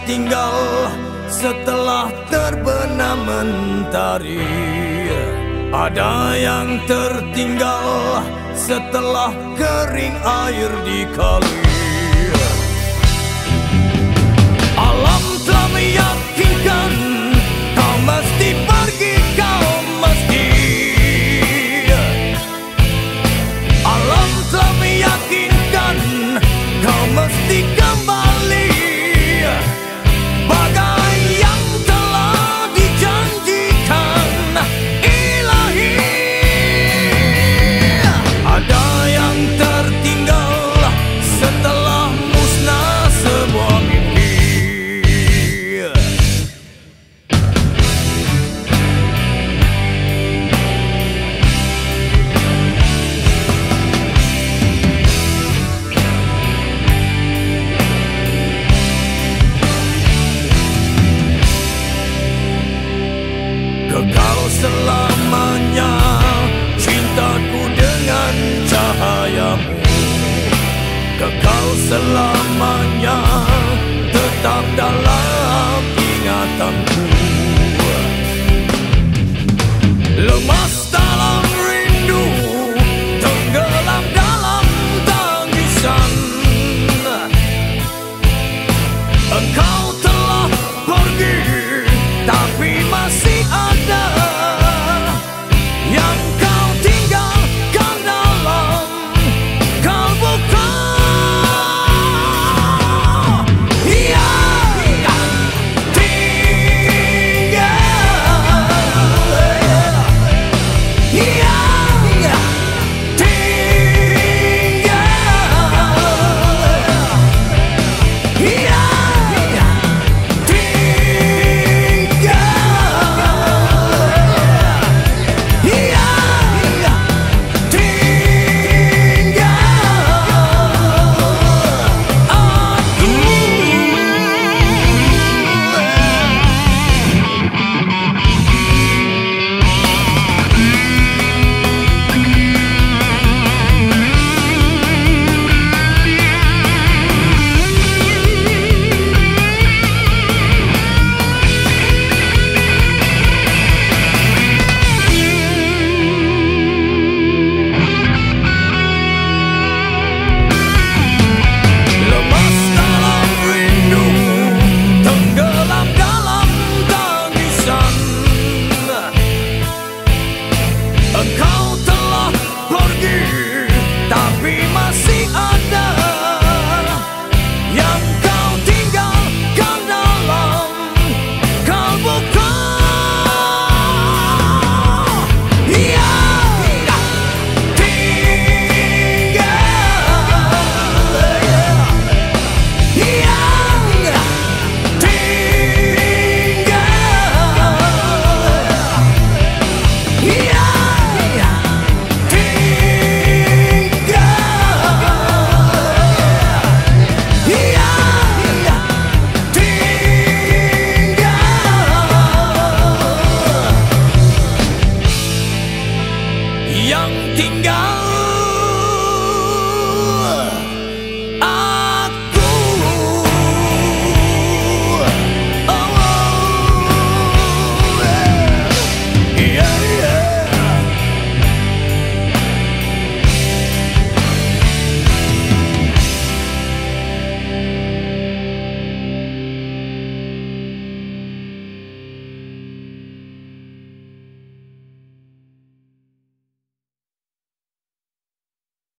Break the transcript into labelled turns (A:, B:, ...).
A: tertinggal setelah terbenam mentari. Ada yang tertinggal setelah kering air di kali. Alam telah meyakinkan kau mesti pergi, kau mesti. Alam telah meyakinkan kau mesti kembali. Bagai yang telah dijanjikan Ilahi. Ada yang tertinggal setelah musnah sebuah mimpi. Kekal selamanya cintaku dengan cahayamu. Kekal selamanya tetap dalam ingatanku. Lemas dalam rindu, tenggelam dalam tangisan. Engkau telah pergi, tapi masih ada yang kau tinggalkan dalam kalbuku. Engkau telah pergi, tapi